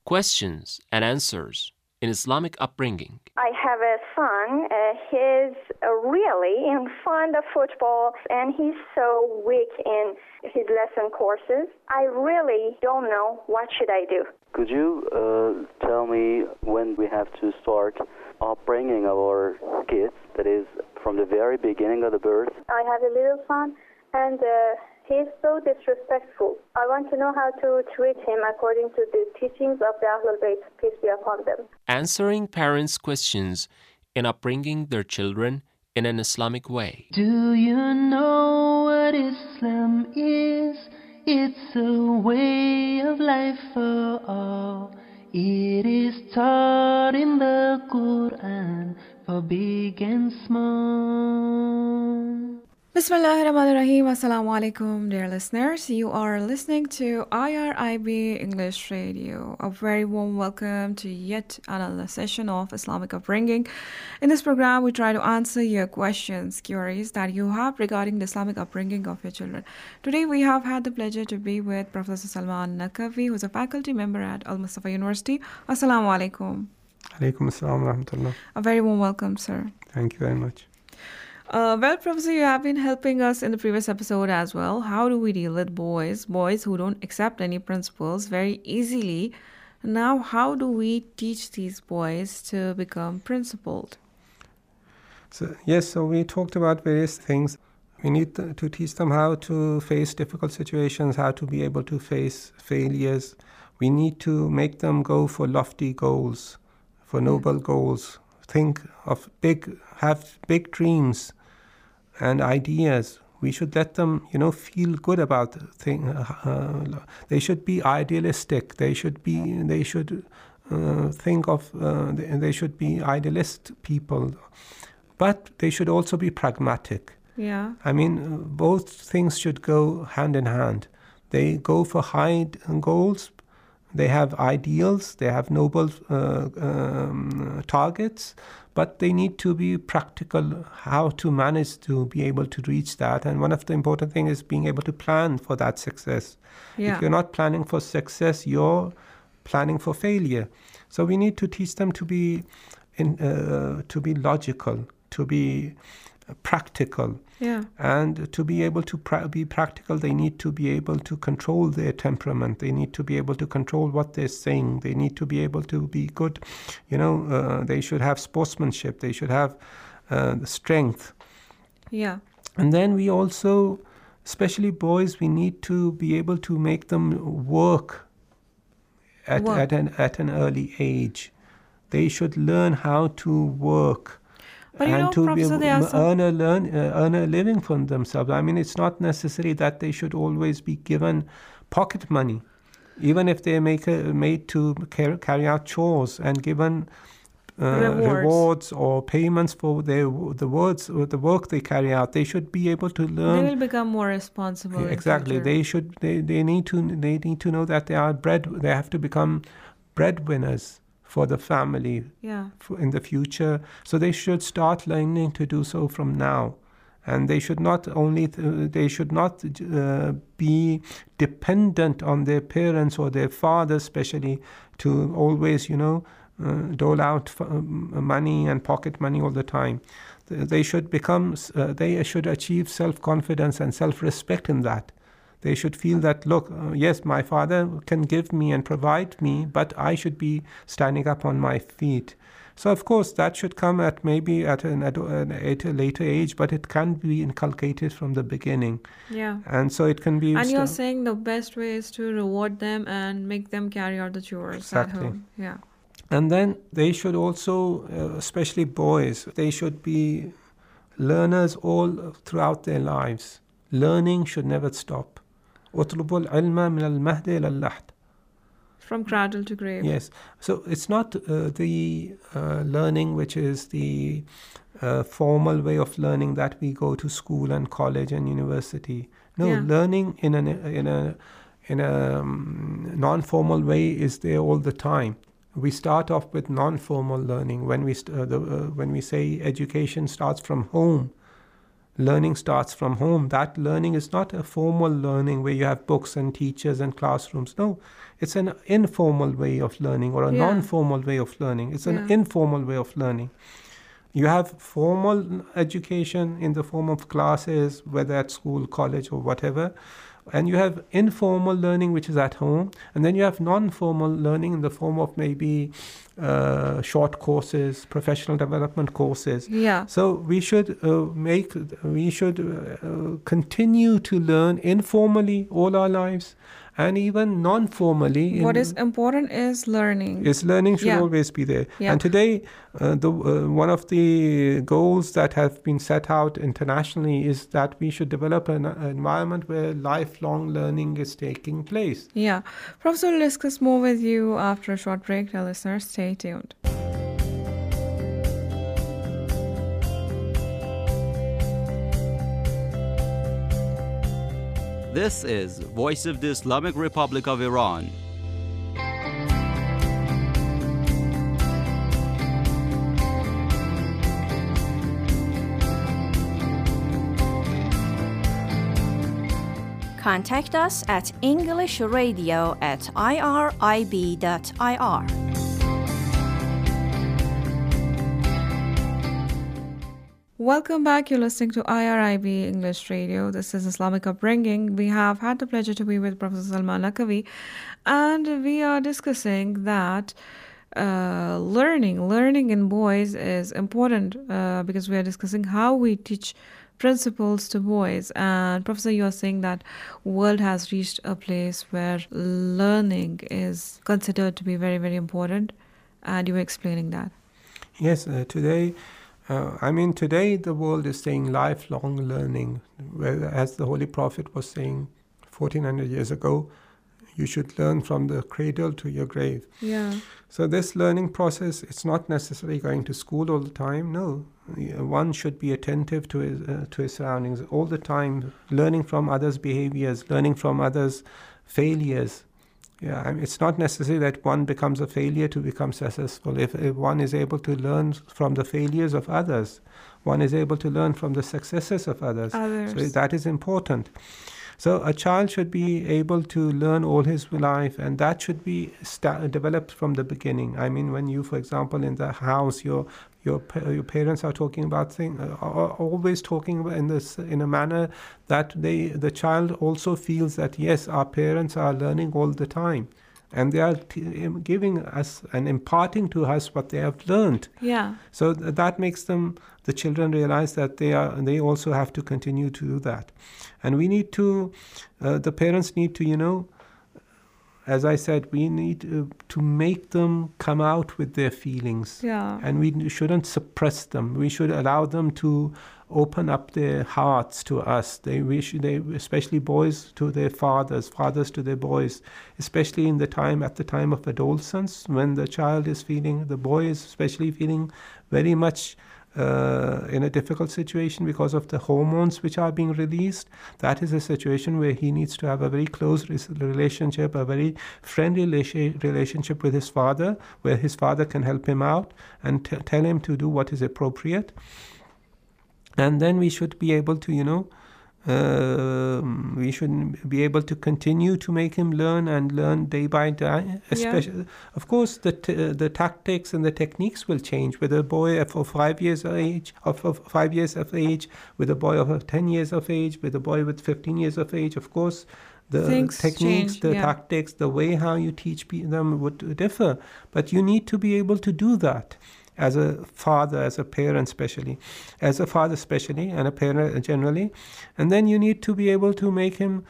questions and answers in Islamic upbringing. I have a son. He's really fond of football, and he's so weak in his lesson courses. I really don't know what should I do. Could you tell me when we have to start upbringing our kids, that is, from the very beginning of the birth? I have a little son, and he's so disrespectful. I want to know how to treat him according to the teachings of the Ahlul Bayt, peace be upon them. Answering parents' questions in upbringing their children in an Islamic way. Do you know what Islam is? It's a way of life for all. It is taught in the Quran for big and small. Bismillahirrahmanirrahim. Assalamu alaikum, dear listeners. You are listening to IRIB English Radio. A very warm welcome to yet another session of Islamic Upbringing. In this program, we try to answer your questions, queries that you have regarding the Islamic upbringing of your children. Today, we have had the pleasure to be with Professor Salman Naqvi, who is a faculty member at Al Mustafa University. Assalamu alaikum. Alaikum assalam wa rahmatullah. A very warm welcome, sir. Thank you very much. Well, Professor, you have been helping us in the previous episode as well. How do we deal with boys who don't accept any principles very easily? Now, how do we teach these boys to become principled? So we talked about various things. We need to teach them how to face difficult situations, how to be able to face failures. We need to make them go for lofty goals, for noble goals. Think of have big dreams and ideas. We should let them, feel good about things. They should be idealistic. They should be idealist people. But they should also be pragmatic. Yeah. I mean, both things should go hand in hand. They go for high goals. They have ideals. They have noble targets. But they need to be practical, how to manage to be able to reach that. And one of the important things is being able to plan for that success. Yeah. If you're not planning for success, you're planning for failure. So we need to teach them to be logical, to be practical. Yeah. And to be able to be practical, they need to be able to control their temperament. They need to be able to control what they're saying. They need to be able to be good. They should have sportsmanship. They should have strength. Yeah. And then we also, especially boys, we need to be able to make them work at an early age. They should learn how to work. But and to Professor, earn a living for themselves. I mean, it's not necessary that they should always be given pocket money, even if they made to carry out chores and given rewards or payments for the work they carry out. They should be able to learn. They will become more responsible. Exactly. They need to know that they have to become breadwinners for the family in the future. So they should start learning to do so from now. And they should not be dependent on their parents or their father especially to always, dole out money and pocket money all the time. They should achieve self-confidence and self-respect in that. They should feel that, look, yes, my father can give me and provide me, but I should be standing up on my feet. So, of course, that should come at a later age, but it can be inculcated from the beginning. Yeah. And so it can be... And you're saying the best way is to reward them and make them carry out the chores at home. Yeah. And then they should also, especially boys, they should be learners all throughout their lives. Learning should never stop. اطلبوا العلم من المهد إلى اللحد. From cradle to grave. Yes. So it's not the learning which is the formal way of learning that we go to school and college and university. No, learning in a non-formal way is there all the time. We start off with non-formal learning when we say education starts from home. learning starts from home. That learning is not a formal learning where you have books and teachers and classrooms. No, it's an informal way of learning, or a non-formal way of learning. It's an informal way of learning. You have formal education in the form of classes, whether at school, college, or whatever. And you have informal learning, which is at home. And then you have non-formal learning in the form of maybe short courses, professional development courses. Yeah. So we should continue to learn informally all our lives, and even non-formally. What is important is learning. Learning should always be there. Yeah. And today, one of the goals that have been set out internationally is that we should develop an environment where lifelong learning is taking place. Yeah. Professor, we'll discuss more with you after a short break. Dear listeners, stay tuned. This is Voice of the Islamic Republic of Iran. Contact us at englishradio@irib.ir. Welcome back. You're listening to IRIB English Radio. This is Islamic Upbringing. We have had the pleasure to be with Professor Salman Naqvi, and we are discussing that learning in boys is important because we are discussing how we teach principles to boys. And Professor, you are saying that world has reached a place where learning is considered to be very, very important, and you were explaining that. Yes, today the world is saying lifelong learning, as the Holy Prophet was saying 1400 years ago, you should learn from the cradle to your grave. Yeah. So this learning process, it's not necessarily going to school all the time. No, one should be attentive to his surroundings all the time, learning from others' behaviors, learning from others' failures. Yeah, it's not necessary that one becomes a failure to become successful. If one is able to learn from the failures of others, one is able to learn from the successes of others. So that is important. So a child should be able to learn all his life, and that should be developed from the beginning. I mean, when you, for example, in the house, your parents are talking about things, are always talking in a manner that the child also feels that yes, our parents are learning all the time, and they are giving us and imparting to us what they have learned. Yeah. So that makes the children realize that they also have to continue to do that, and we need to, the parents need to, as I said, we need to make them come out with their feelings. Yeah. And we shouldn't suppress them. We should allow them to open up their hearts to us. They especially boys to their fathers to their boys, especially at the time of adolescence, when the boy is especially feeling very much in a difficult situation because of the hormones which are being released. That is a situation where he needs to have a very close relationship, a very friendly relationship with his father, where his father can help him out and tell him to do what is appropriate. And then we should be able to, we should be able to continue to make him learn day by day. Especially, of course, the tactics and the techniques will change. With a boy of 5 years of age, with a boy of 10 years of age, with a boy with 15 years of age, of course, the techniques, tactics, the way how you teach them would differ. But you need to be able to do that. As a father, as a parent especially, and a parent generally, and then you need to be able to make him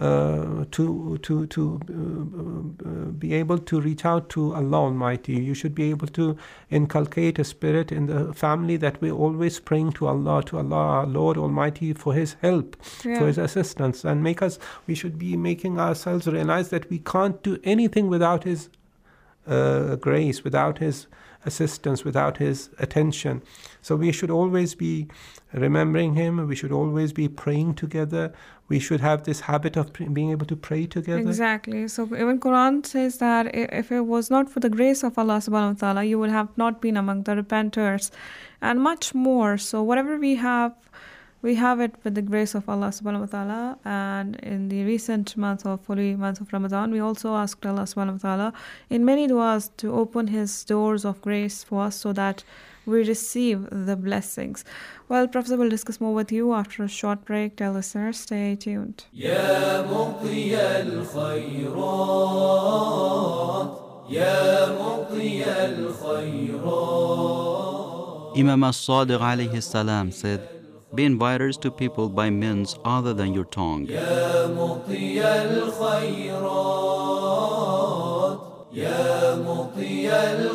be able to reach out to Allah Almighty. You should be able to inculcate a spirit in the family that we're always praying to Allah, our Lord Almighty, for His help, for His assistance, and we should be making ourselves realize that we can't do anything without His grace, without His assistance, without His attention. So we should always be remembering Him. We should always be praying together. We should have this habit of being able to pray together. Exactly. So even Quran says that if it was not for the grace of Allah subhanahu wa ta'ala, you would have not been among the repenters, and much more. So whatever we have We have it with the grace of Allah subhanahu wa ta'ala, and in the recent month of holy month of Ramadan, we also asked Allah subhanahu wa ta'ala in many du'as to open His doors of grace for us so that we receive the blessings. Well, Professor will discuss more with you after a short break. Dear listeners, stay tuned. يا مطي الخيرات يا مطي الخيرات. Imam as-Sadiq alayhi salam said, be inviters to people by means other than your tongue. يا مطي الخيرات يا مطي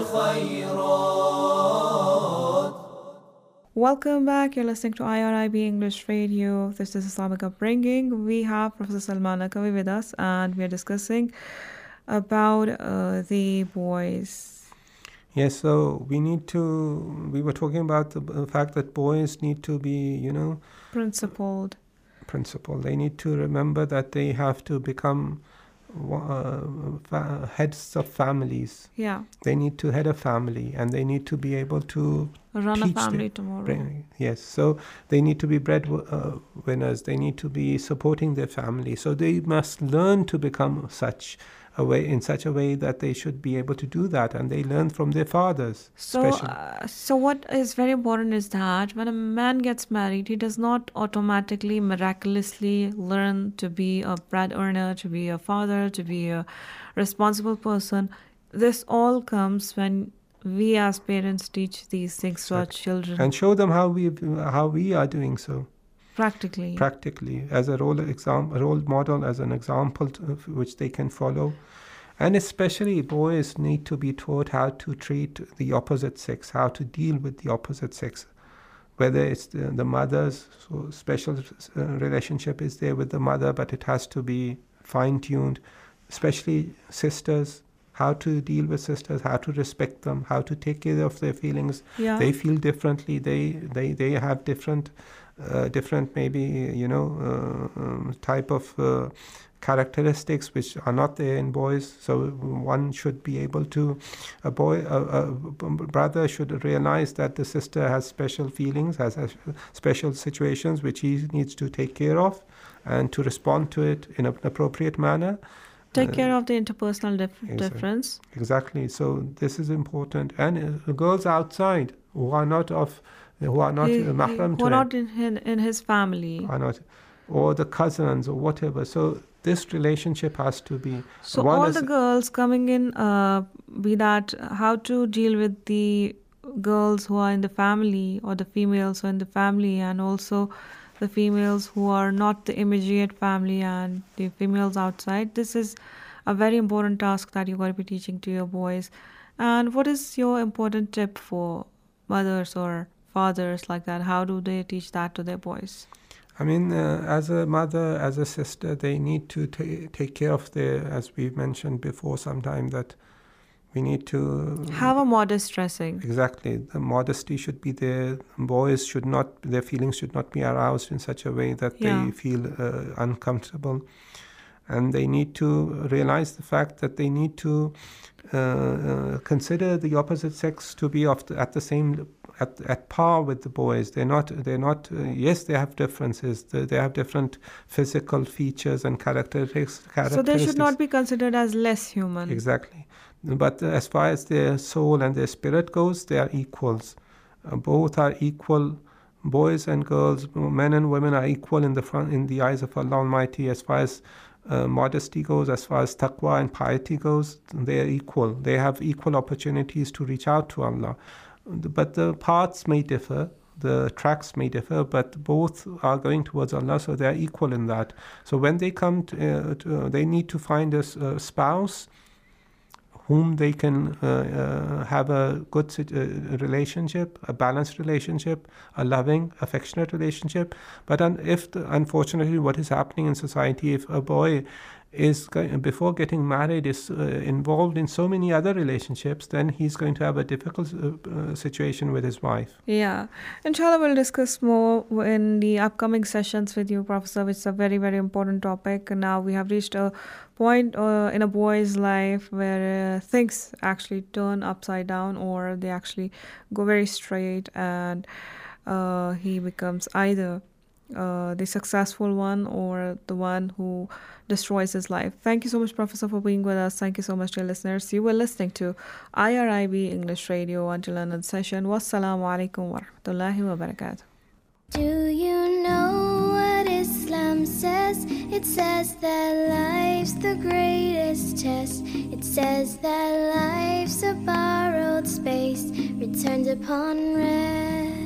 الخيرات. Welcome back. You're listening to IRIB English Radio. This is Islamic Upbringing. We have Professor Salman Naqvi with us, and we are discussing about the boys. Yes, so we were talking about the fact that boys need to be, Principled. They need to remember that they have to become heads of families. Yeah. They need to head a family, and they need to be able to run a family tomorrow. Yes, so they need to be breadwinners. They need to be supporting their family. So they must learn to become in such a way that they should be able to do that, and they learn from their fathers. So what is very important is that when a man gets married, he does not automatically, miraculously learn to be a bread earner, to be a father, to be a responsible person. This all comes when we as parents teach these things to our children and show them how we are doing so. Practically, as a role model, as an example which they can follow. And especially boys need to be taught how to treat the opposite sex, how to deal with the opposite sex. Whether it's the mothers, so special relationship is there with the mother, but it has to be fine-tuned. Especially sisters, how to deal with sisters, how to respect them, how to take care of their feelings. Yeah. They feel differently. They have different maybe type of characteristics which are not there in boys. So one should be able to, a brother should realize that the sister has special feelings, has special situations which he needs to take care of, and to respond to it in an appropriate manner. Take care of the interpersonal difference. Exactly. So this is important. And girls outside who are not mahram to who are not in his family, or the cousins or whatever. So this relationship has to be. So all the girls coming in, be that how to deal with the girls who are in the family, or the females who are in the family, and also the females who are not the immediate family, and the females outside. This is a very important task that you're going to be teaching to your boys. And what is your important tip for mothers or fathers like that? How do they teach that to their boys? I mean, as a mother, as a sister, they need to take care of as we've mentioned before sometime, that we need to have a modest dressing. Exactly. The modesty should be there. Boys their feelings should not be aroused in such a way that they feel uncomfortable. And they need to realize the fact that they need to consider the opposite sex to be at par with the boys. They're not. Yes, they have differences. They have different physical features and characteristics. So they should not be considered as less human. Exactly. But as far as their soul and their spirit goes, they are equals. Both are equal. Boys and girls, men and women are equal in the eyes of Allah Almighty. As far as modesty goes, as far as taqwa and piety goes, they are equal. They have equal opportunities to reach out to Allah. But the paths may differ, the tracks may differ, but both are going towards Allah, so they are equal in that. So when they come they need to find a spouse whom they can have a good relationship, a balanced relationship, a loving, affectionate relationship. But unfortunately, what is happening in society, if a boy before getting married is involved in so many other relationships, then he's going to have a difficult situation with his wife. Yeah. Inshallah, we'll discuss more in the upcoming sessions with you, Professor. It's a very, very important topic. Now we have reached a point in a boy's life where things actually turn upside down, or they actually go very straight, and he becomes either the successful one or the one who destroys his life. Thank you so much, Professor, for being with us. Thank you so much, dear listeners. You were listening to IRIB English Radio. Until another session, wassalamu alaikum wa rahmatullahi wa barakatuh. Do you know what Islam says? It says that life's the greatest test. It says that life's a borrowed space, returned upon rest.